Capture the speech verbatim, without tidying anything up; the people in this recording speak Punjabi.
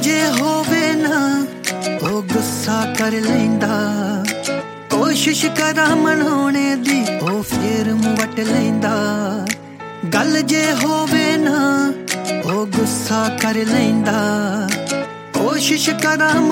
ਜੇ ਹੋਵੇ ਨਾ ਉਹ ਗੁੱਸਾ ਕਰ ਲੈਂਦਾ, ਕੋਸ਼ਿਸ਼ ਕਰਾਂ ਮਨਾਉਣੇ ਦੀ ਉਹ ਫੇਰ ਮੂੰਹ ਵੱਟ ਲੈਂਦਾ। ਗੱਲ ਜੇ ਹੋਵੇ ਨਾ ਉਹ ਗੁੱਸਾ ਕਰ ਲੈਂਦਾ, ਕੋਸ਼ਿਸ਼ ਕਰਾਂ